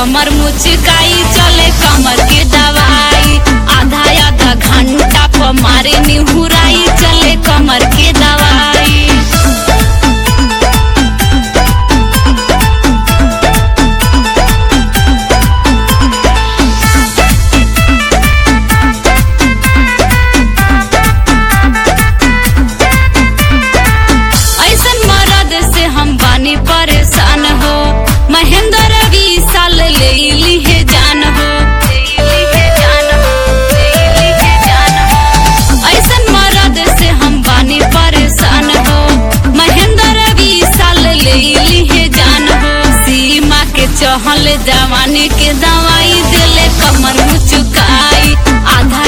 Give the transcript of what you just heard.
कमर मुचकाई चले कमर के दवाई आधा आधा घंटा पर मारे निहुराई चले कमर के दवाई। परेशान हो महेंद्र 20 साल ले ली है जान हो ऐसन मरद से हम बानी परेशान हो महेंद्र 20 साल ले ली है जान हो सीमा के चहल जवानी के दवाई दिले कमर मुचकाई आधा